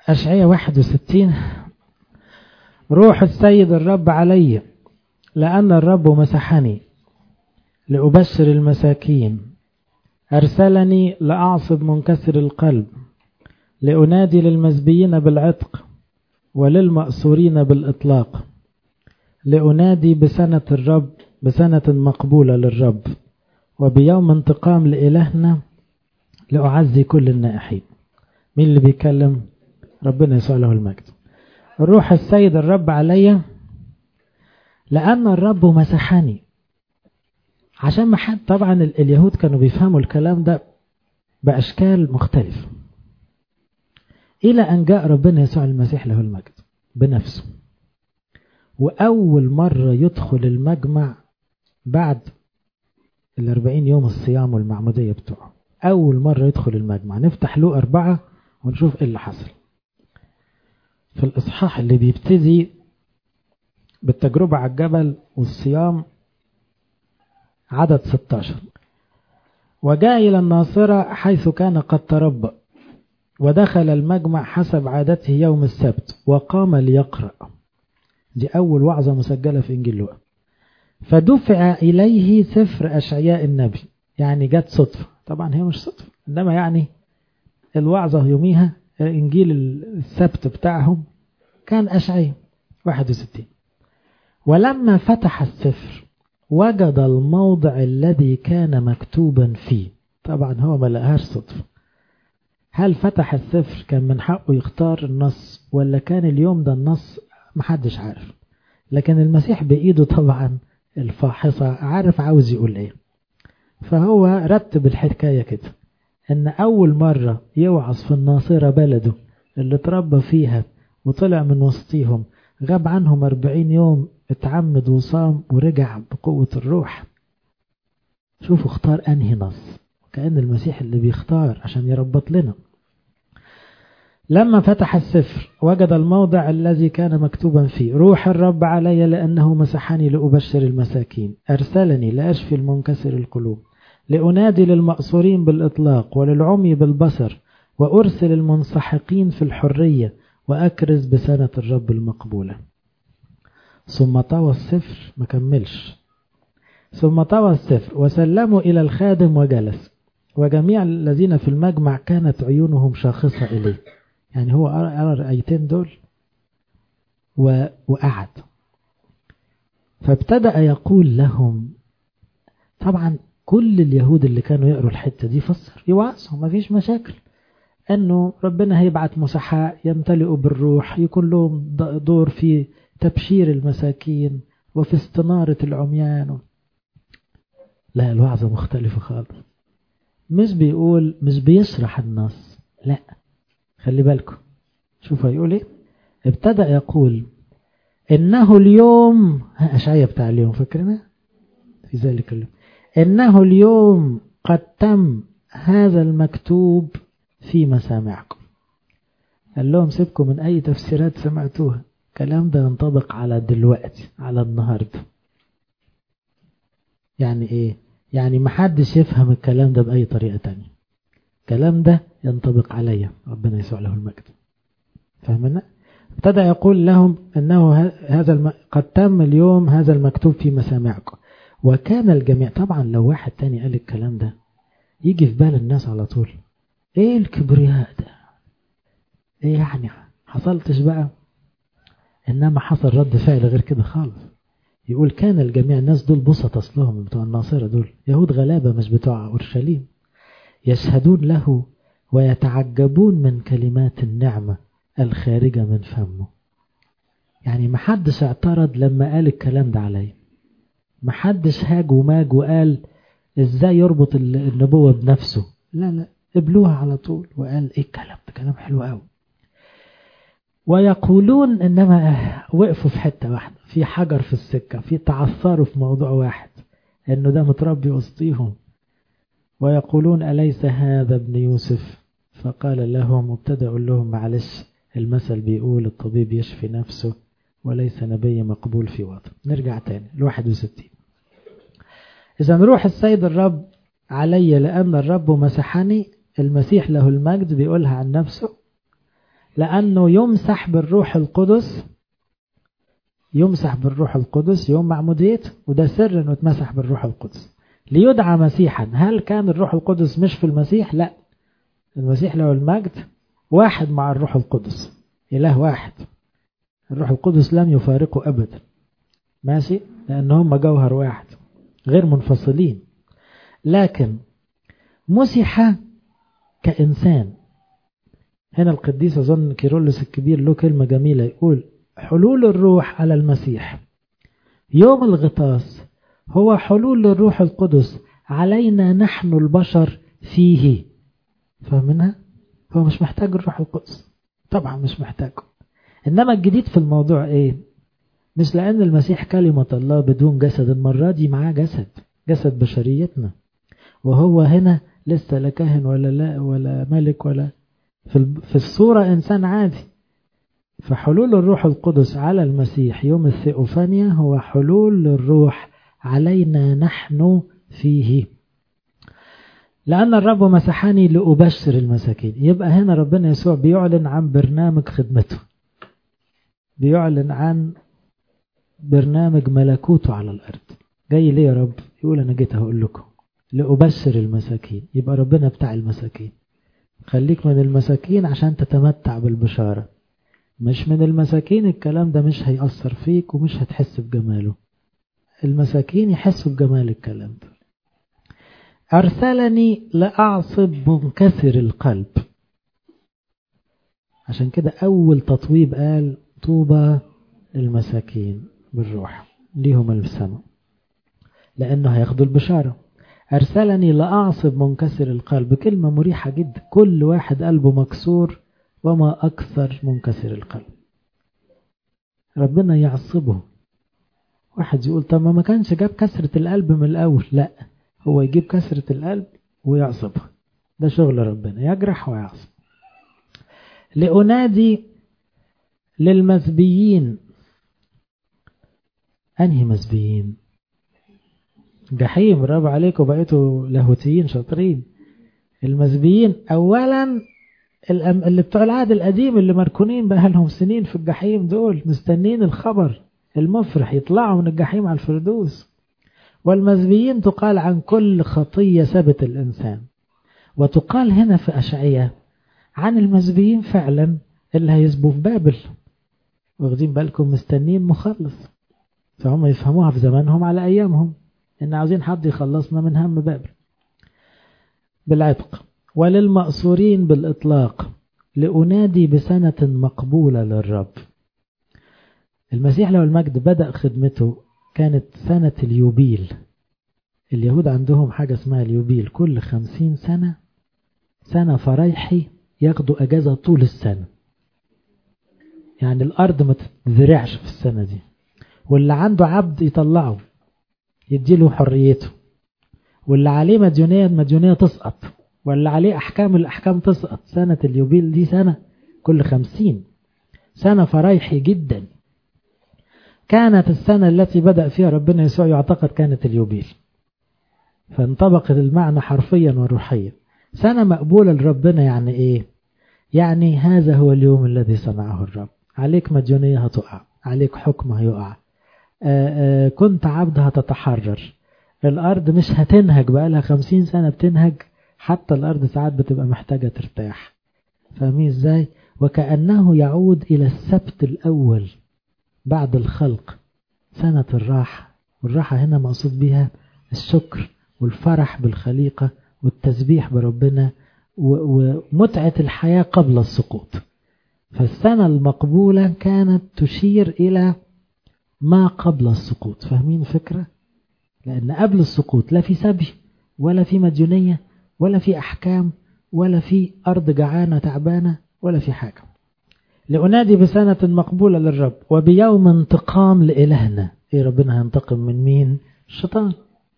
أشعياء 61. روح السيد الرب علي، لأن الرب مسحني لأبشر المساكين، أرسلني لأعصب منكسر القلب، لأنادي للمزبيين بالعتق وللمأسورين بالإطلاق، لأنادي بسنة الرب، بسنة مقبولة للرب، وبيوم انتقام لإلهنا، لأعزي كل النائحين. مين اللي بيتكلم؟ ربنا يسوع له المجد. الروح السيد الرب علي، لأن الرب مسحني. عشان ما حد، طبعا اليهود كانوا بيفهموا الكلام ده بأشكال مختلفة، إلى أن جاء ربنا يسوع المسيح له المجد بنفسه، وأول مرة يدخل المجمع بعد 40 يوم الصيام والمعمودية بتوعه. أول مرة يدخل المجمع. نفتح له 4 ونشوف إيه اللي حصل في الإصحاح اللي بيبتدي بالتجربة على الجبل والصيام، عدد 16. وجاء إلى الناصرة حيث كان قد تربى، ودخل المجمع حسب عادته يوم السبت، وقام ليقرأ. دي أول وعظة مسجلة في إنجيل لوقا. فدفع إليه سفر أشعياء النبي. يعني جت صدفة، طبعا هي مش صدفة، إنما يعني الوعظة يوميها إنجيل السبت بتاعهم كان أشعياء 61. ولما فتح السفر وجد الموضع الذي كان مكتوبا فيه. طبعا هو ما لقاهاش صدفة. هل فتح السفر كان من حقه يختار النص، ولا كان اليوم ده النص؟ محدش عارف. لكن المسيح بإيده طبعا الفاحصة عارف عاوز يقول ايه. فهو رتب الحكاية كده، ان اول مرة يوعظ في الناصرة بلده اللي تربى فيها وطلع من وسطيهم، غاب عنهم 40 يوم، اتعمد وصام ورجع بقوة الروح. شوفوا اختار انهي نص، كأن المسيح اللي بيختار عشان يربط لنا. لما فتح السفر وجد الموضع الذي كان مكتوبا فيه: روح الرب علي لأنه مسحني لأبشر المساكين، أرسلني لأشفي المنكسر القلوب، لأنادي للمأسورين بالإطلاق وللعمي بالبصر، وأرسل المنسحقين في الحرية، وأكرز بسنة الرب المقبولة. ثم طوى السفر، ما كملش، ثم طوى السفر وسلموا إلى الخادم وجلس، وجميع الذين في المجمع كانت عيونهم شاخصة إليه. يعني هو قرأ الآيتين دول وقعد. فابتدأ يقول لهم، طبعا كل اليهود اللي كانوا يقروا الحتة دي فسر يوعظهم، ما فيش مشاكل، أنه ربنا هيبعت مسحاء يمتلئوا بالروح، يكون لهم دور في تبشير المساكين وفي استنارة العميان. لا، الوعظة مختلفة خالص. مش بيقول، مش بيشرح النص، لا، خلي بالكم، شوفوا هيقول ايه. ابتدأ يقول: إنه اليوم، أشعياء بتاع اليوم فكرنا في ذلك اليوم، إنه اليوم قد تم هذا المكتوب في مسامعكم. قال لهم سيبكم من أي تفسيرات سمعتوها، الكلام ده ينطبق على دلوقتي، على النهاردة. يعني إيه؟ يعني محدش يفهم الكلام ده بأي طريقة تانية. الكلام ده ينطبق عليا، ربنا يسوع له المجد. فهمنا؟ ابتدى يقول لهم أنه قد تم اليوم هذا المكتوب في مسامعكم. وكان الجميع، طبعا لو واحد تاني قال الكلام ده يجي في بال الناس على طول: ايه الكبرياء ده؟ ايه يعني حصلتش بقى؟ انما حصل رد فعل غير كده خالص. يقول كان الجميع، الناس دول بسط اصلهم، بتوع الناصرة دول يهود غلابة مش بتوع اورشليم، يشهدون له ويتعجبون من كلمات النعمة الخارجة من فمه. يعني محدش اعترض لما قال الكلام ده عليه، محدش هاج وماج وقال ازاي يربط النبوة بنفسه، لا لا، قبلوها على طول. وقال ايه الكلام ده، كلام حلو قوي. ويقولون، انما وقفوا في حتة واحدة، في حجر في السكة، في تعثروا في موضوع واحد، انه ده متربي وسطيهم. ويقولون أليس هذا ابن يوسف؟ فقال لهم، وابتدأ يقول لهم معلش، المثل بيقول الطبيب يشفي نفسه وليس نبي مقبول في وطن. نرجع تاني 61. إذا روح السيد الرب علي لأن الرب مسحني. المسيح له المجد بيقولها عن نفسه، لأنه يمسح بالروح القدس، يمسح بالروح القدس يوم معموديته، وده سر انه اتمسح بالروح القدس ليدعى مسيحا. هل كان الروح القدس مش في المسيح؟ لا، المسيح له المجد واحد مع الروح القدس، إله واحد، الروح القدس لم يفارقه أبدا، ماشي، لأنهم جوهر واحد غير منفصلين. لكن مسح كإنسان. هنا القديس أظن كيرلس الكبير له كلمة جميلة، يقول حلول الروح على المسيح يوم الغطاس هو حلول الروح القدس علينا نحن البشر فيه. فاهمينها؟ هو مش محتاج الروح القدس، طبعا مش محتاجه. إنما الجديد في الموضوع إيه؟ مش لأن المسيح كلمة الله بدون جسد، المرة دي معاه جسد بشريتنا، وهو هنا لسه لا كاهن ولا ملك ولا في الصورة إنسان عادي. فحلول الروح القدس على المسيح يوم الثيوفانيا هو حلول الروح علينا نحن فيه، لأن الرب مسحني لأبشر المساكين. يبقى هنا ربنا يسوع بيعلن عن برنامج خدمته، بيعلن عن برنامج ملكوته على الأرض. جاي ليه يا رب؟ يقول أنا جيت هقول لكم لأبشر المساكين. يبقى ربنا بتاع المساكين، خليك من المساكين عشان تتمتع بالبشارة. مش من المساكين الكلام ده مش هيأثر فيك ومش هتحس بجماله. المساكين يحسوا بجمال الكلام ده. أرسلني لأعصب منكسر القلب. عشان كده أول تطويب قال طوبى المساكين بالروح ليهم السماء، لأنه هياخدوا البشارة. أرسلني لأعصب منكسر القلب، كلمة مريحة جدا. كل واحد قلبه مكسور وما أكثر منكسر القلب، ربنا يعصبه. واحد يقول طب ما كانش جاب كسرة القلب من الأول. لا، هو يجيب كسرة القلب ويعصبها، ده شغل ربنا، يجرح ويعصب. لأنادي للمسبيين. أنهي مسبيين؟ جحيم، برافو عليكم، بقيتوا لاهوتيين شاطرين. المسبيين أولا اللي بتوع العهد القديم اللي مركونين بقى لهم سنين في الجحيم، دول مستنين الخبر المفرح يطلعوا من الجحيم على الفردوس. والمسبيين تقال عن كل خطية سبت الإنسان. وتقال هنا في أشعية عن المسبيين فعلا اللي هيسبوا في بابل، واخدين بالكم مستنين مخلص، فهم يفهموها في زمانهم على أيامهم إن عاوزين حد يخلصنا من هم بابل بالعتق. وللمأسورين بالإطلاق لأنادي بسنة مقبولة للرب. المسيح له المجد بدأ خدمته كانت سنة اليوبيل. اليهود عندهم حاجة اسمها اليوبيل، كل 50 سنة سنة فرايحي ياخدوا أجازة طول السنة، يعني الأرض ما تتزرعش في السنة دي، واللي عنده عبد يطلعه يديله حريته، واللي عليه مديونية تسقط، واللي عليه الأحكام تسقط. سنة اليوبيل دي سنة كل 50 سنة فرايحي جدا. كانت السنة التي بدأ فيها ربنا يسوع يعتقد كانت اليوبيل، فانطبق المعنى حرفيا وروحيا. سنة مقبولة لربنا يعني ايه؟ يعني هذا هو اليوم الذي صنعه الرب. عليك مديونية هتقع، عليك حكم هيقع، كنت عبد هتتحرر. الأرض مش هتنهج بقى لها 50 سنة بتنهج، حتى الأرض ساعات بتبقى محتاجة ترتاح. فاهمين ازاي؟ وكأنه يعود إلى السبت الأول بعد الخلق، سنة الراحة. والراحة هنا مقصود بها الشكر والفرح بالخليقة والتسبيح بربنا ومتعة الحياة قبل السقوط. فالسنة المقبولة كانت تشير إلى ما قبل السقوط. فاهمين فكرة؟ لأن قبل السقوط لا في سبي ولا في مديونية ولا في أحكام ولا في أرض جعانة تعبانة ولا في حاجة. لأنادي بسنة مقبولة للرب وبيوم انتقام لإلهنا. إيه ربنا هينتقم من مين؟ الشيطان.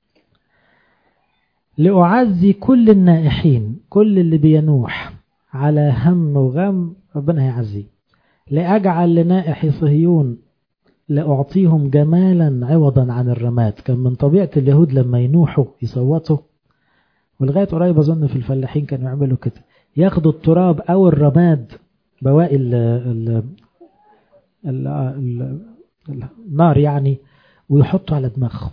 لأعزي كل النائحين، كل اللي بينوح على هم وغم ربنا هيعزيه. لأجعل لنائحي صهيون لأعطيهم جمالا عوضا عن الرماد. كان من طبيعة اليهود لما ينوحوا يصوتوا، ولغاية قريب أظن في الفلاحين كانوا يعملوا كده، ياخدوا التراب أو الرماد بواقي ال النار يعني، ويحطوا على دماغهم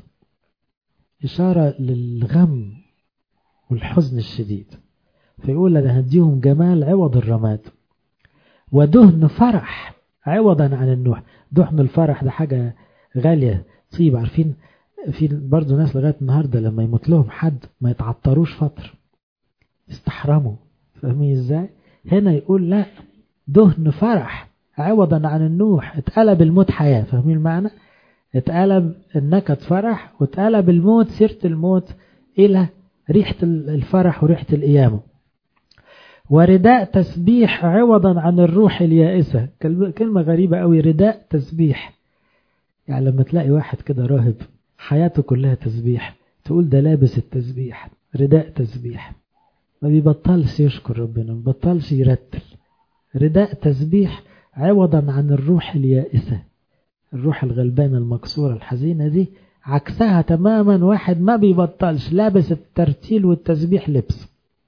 إشارة للغم والحزن الشديد. فيقول أنا هديهم جمال عوض الرماد، ودهن فرح عوضا عن النوح. دهن الفرح ده حاجة غالية، طيب. عارفين في برضو ناس لغاية النهاردة لما يموت لهم حد ما يتعطروش فترة، يستحرموا. فاهمين ازاي؟ هنا يقول لا، دهن فرح عوضا عن النوح. اتقلب الموت حياة. فاهمين المعنى؟ اتقلب النكد فرح، واتقلب الموت، سيرة الموت، إلى ريحة الفرح وريحة القيامة. ورداء تسبيح عوضا عن الروح اليائسة. كلمة غريبة قوي، رداء تسبيح. يعني لما تلاقي واحد كده راهب حياته كلها تسبيح، تقول ده لابس التسبيح، رداء تسبيح، ما بيبطلش يشكر ربنا، ما بيبطلش يرتل. رداء تسبيح عوضا عن الروح اليائسة. الروح الغلبانة المكسورة الحزينة دي عكسها تماما واحد ما بيبطلش لابس الترتيل والتسبيح لبس.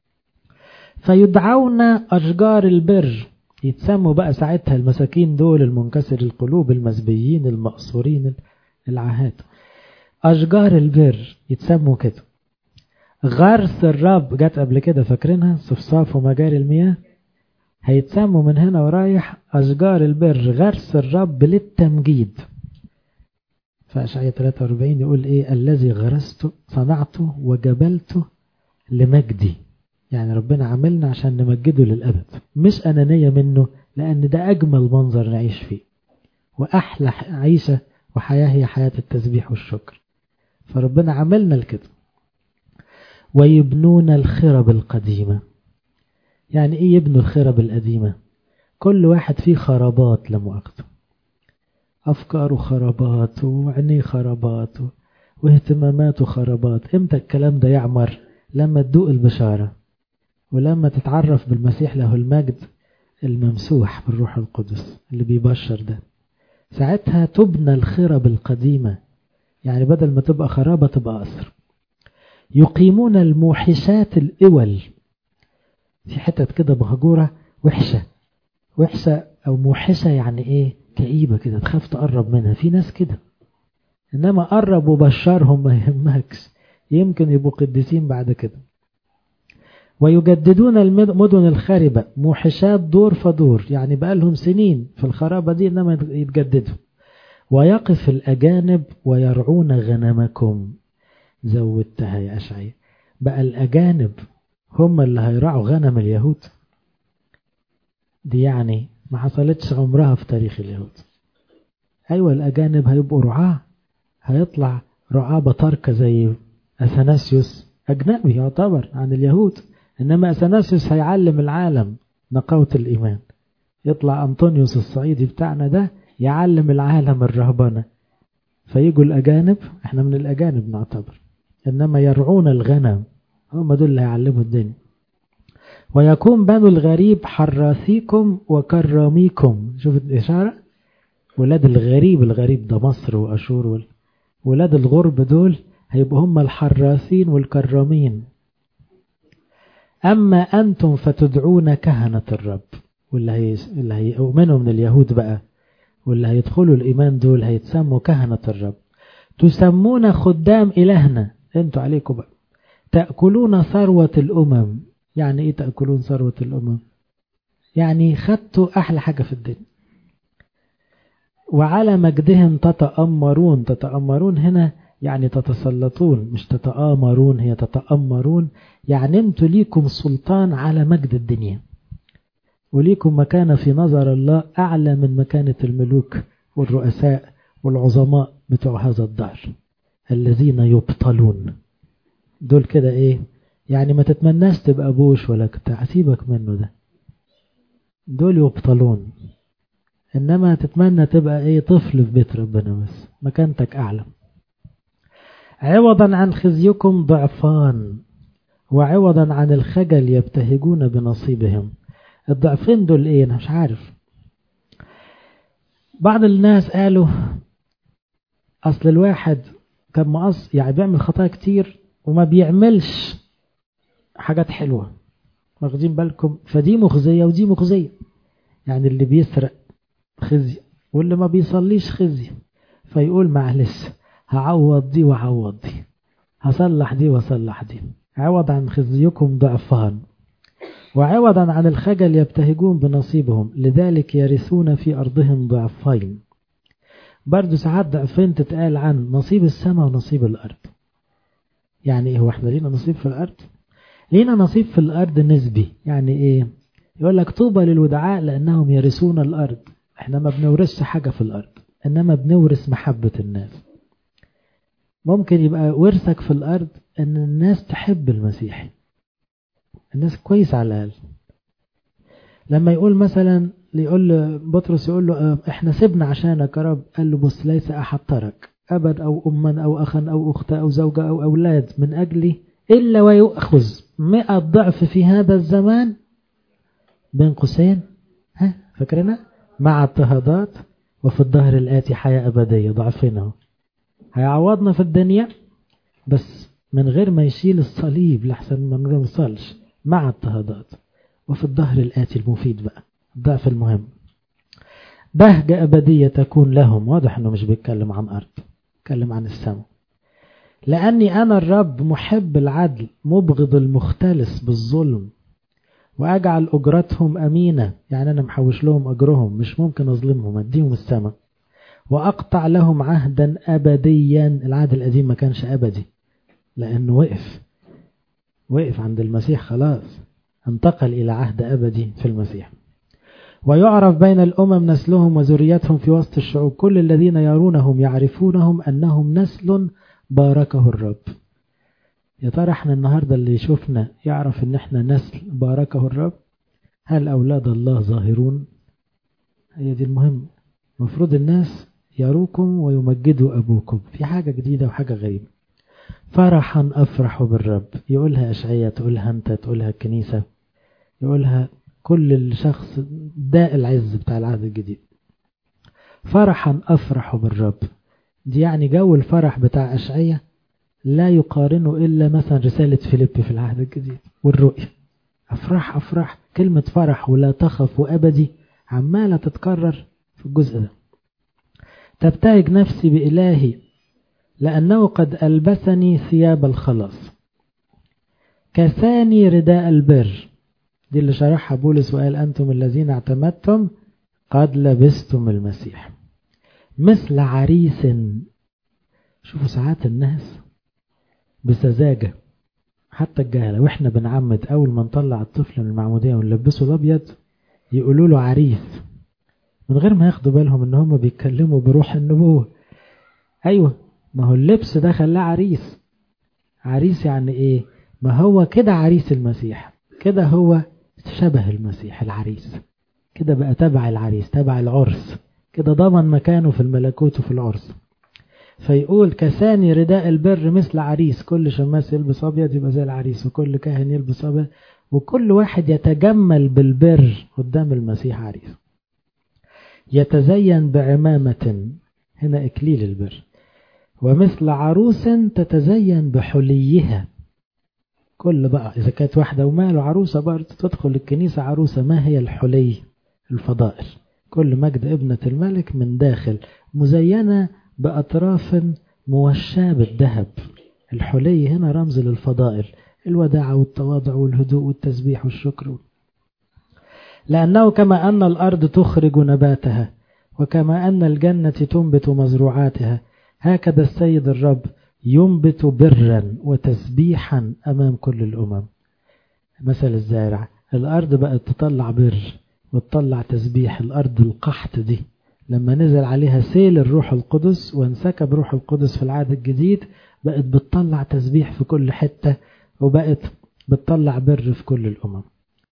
فيدعون أشجار البر. يتسموا بقى ساعتها المساكين دول المنكسر القلوب، المزبيين المقصورين العهات، أشجار البر يتسموا كده. غرس الرب جت قبل كده، فاكرينها؟ صفصاف ومجاري المياه. هيتسموا من هنا ورايح أشجار البر، غرس الرب للتمجيد. فأشعية 43 يقول إيه؟ الذي غرسته صنعته وجبلته لمجدي. يعني ربنا عملنا عشان نمجده للأبد، مش أنانية منه، لأن ده أجمل منظر نعيش فيه، وأحلى عيشة وحياة هي حياة التسبيح والشكر. فربنا عملنا الكده. ويبنون الخرب القديمة. يعني إيه يبنوا الخرب القديمة؟ كل واحد فيه خرابات، لمؤاخذة، أفكاره خرابات، وعينيه خرابات، واهتماماته خرابات. إمتى الكلام ده يعمر؟ لما تدوق البشارة، ولما تتعرف بالمسيح له المجد الممسوح بالروح القدس اللي بيبشر ده. ساعتها تبنى الخرب القديمة، يعني بدل ما تبقى خرابة تبقى قصر. يقيمون الموحشات الإول. في حتت كده مهجورة وحشة، وحشة أو موحشة، يعني إيه؟ كئيبة كده، تخاف تقرب منها. في ناس كده، إنما قرب وبشرهم ما يهمكش، يمكن يبقوا قديسين بعد كده. ويجددون المدن الخاربة، موحشات دور فدور، يعني بقى لهم سنين في الخرابة دي إنما يتجددوا. ويقف الأجانب ويرعون غنمكم. زودتها يا أشعي، بقى الأجانب هم اللي هيرعوا غنم اليهود. دي يعني ما حصلتش عمرها في تاريخ اليهود. أيوة الأجانب هيبقوا رعاة، هيطلع رعاة بطاركة زي أثناسيوس، أجنبي يعتبر عن اليهود، إنما أثناسيوس هيعلم العالم نقاوة الإيمان. يطلع أنطونيوس الصعيدي بتاعنا ده يعلم العالم الرهبنة. فيجوا الأجانب، احنا من الأجانب نعتبر، إنما يرعون الغنم، هم دول اللي هيعلموا الدنيا. ويكون بنو الغريب حراثيكم وكراميكم. شوف الإشارة، ولاد الغريب، الغريب ده مصر وأشور، ولاد الغرب دول هيبقوا هم الحراثين والكرامين. أما أنتم فتدعون كهنة الرب. واللي هيؤمنوا من اليهود بقى، واللي هيدخلوا الإيمان دول هيتسموا كهنة الرب. تسمون خدام إلهنا. انتوا عليكم بقى. تأكلون ثروة الأمم. يعني إيه تأكلون ثروة الأمم؟ يعني خدتوا أحلى حاجة في الدنيا. وعلى مجدهم تتأمرون. تتأمرون هنا يعني تتسلطون، مش تتآمرون، هي تتأمرون. يعني انتوا ليكم سلطان على مجد الدنيا، وليكم مكانة في نظر الله أعلى من مكانة الملوك والرؤساء والعظماء بتوع هذا الدهر الذين يبطلون. دول كده إيه؟ يعني ما تتمناش تبقى بوش ولا كتاع، سيبك منه ده، دول يبطلون. إنما تتمنى تبقى إيه؟ طفل في بيت ربنا، بس مكانتك أعلى. عوضا عن خزيكم ضعفان، وعوضا عن الخجل يبتهجون بنصيبهم. الضعفين دول إيه؟ أنا مش عارف. بعض الناس قالوا أصل الواحد كان مقص، يعني بيعمل خطايا كتير وما بيعملش حاجات حلوة، واخدين بالكم؟ فدي مخزية ودي مخزية. يعني اللي بيسرق خزي واللي ما بيصليش خزي، فيقول معلش هعوض دي وعوض دي، هصلح دي وصلح دي، عوض عن خزيكم ضعفان وعوضا عن الخجل يبتهجون بنصيبهم، لذلك يرثون في أرضهم ضعفين. برضو ساعات ضعفين تتقال عن نصيب السماء ونصيب الأرض. يعني ايه؟ هو احنا لينا نصيب في الأرض؟ لينا نصيب في الأرض نسبي. يعني ايه؟ يقول لك طوبى للودعاء لأنهم يرثون الأرض. احنا ما بنورثش حاجة في الأرض، إنما بنورث محبة الناس. ممكن يبقى ورثك في الأرض إن الناس تحب المسيح، الناس كويس على الأقل. لما يقول مثلا يقول بطرس يقول له احنا سبنا عشانك يا رب، قال له بص ليس أحد ترك أبا أو أما أو أخا أو أختا أو زوجة أو أولاد من أجلي إلا ويؤخذ 100 ضعف في هذا الزمان بين قوسين فاكرنا مع اضطهادات وفي الظهر الآتي حياة أبدية. ضعفنا هيعوضنا في الدنيا بس من غير ما يشيل الصليب لحسن ما نوصلش، مع اضطهادات وفي الظهر الآتي المفيد بقى الضعف المهم. بهجة أبدية تكون لهم. واضح أنه مش بيتكلم عن أرض، بيتكلم عن السماء. لأني أنا الرب محب العدل مبغض المختلس بالظلم وأجعل أجرتهم أمينة. يعني أنا محوش لهم أجرهم، مش ممكن أظلمهم، أديهم السماء. وأقطع لهم عهدا أبديا. العهد القديم ما كانش أبدي لأنه وقف عند المسيح، خلاص انتقل إلى عهد أبدي في المسيح. ويعرف بين الأمم نسلهم وذريتهم في وسط الشعوب، كل الذين يرونهم يعرفونهم أنهم نسل باركه الرب. يا ترى احنا النهاردة اللي يشوفنا يعرف ان احنا نسل باركه الرب؟ هل أولاد الله ظاهرون؟ هي دي المهم. مفروض الناس يروكم ويمجدوا أبوكم. في حاجة جديدة وحاجة غريبة. فرحا أفرح بالرب. يقولها أشعية، تقولها أنت، تقولها الكنيسة، يقولها كل الشخص داء العز بتاع العهد الجديد. فرحا أفرح بالرب، دي يعني جو الفرح بتاع أشعية لا يقارنه إلا مثلا رسالة فيليب في العهد الجديد والرؤية. أفرح أفرح، كلمة فرح ولا تخف وأبدي عمالة تتكرر في الجزء ده. تبتهج نفسي بإلهي لأنه قد ألبسني ثياب الخلاص كساني رداء البر. دي اللي شرحها بولس وقال أنتم الذين اعتمدتم قد لبستم المسيح مثل عريس. شوفوا ساعات الناس بسذاجة حتى الجهلة، وإحنا بنعمد أول ما نطلع الطفل من المعمودية ونلبسه الأبيض يقولوا له عريس، من غير ما ياخدوا بالهم إن هم بيتكلموا بروح النبوة. أيوة، ما هو اللبس ده خلاه عريس. عريس يعني إيه؟ ما هو كده عريس المسيح، كده هو شبه المسيح العريس، كده بقى تبع العريس، تبع العرس، كده ضمن مكانه في الملكوت وفي العرس. فيقول كساني رداء البر مثل عريس. كل شماس يلبس أبيض يبقى زي العريس، وكل كاهن يلبس أبيض، وكل واحد يتجمل بالبر قدام المسيح عريس. يتزين بعمامة، هنا إكليل البر. ومثل عروس تتزين بحليها. كل بقى إذا كانت واحدة وماله عروسة برضه تدخل الكنيسة عروسة. ما هي الحلي؟ الفضائل. كل مجد ابنة الملك من داخل مزينة بأطراف موشاة بالذهب. الحلي هنا رمز للفضائل، الوداعة والتواضع والهدوء والتسبيح والشكر. لأنه كما أن الأرض تخرج نباتها وكما أن الجنة تنبت مزروعاتها، هكذا السيد الرب ينبت برا وتسبيحا أمام كل الأمم. مثل الزارع، الأرض بقت تطلع بر وتطلع تسبيح. الأرض القحط دي لما نزل عليها سيل الروح القدس وانسكب روح القدس في العهد الجديد بقت بتطلع تسبيح في كل حتة، وبقت بتطلع بر في كل الأمم.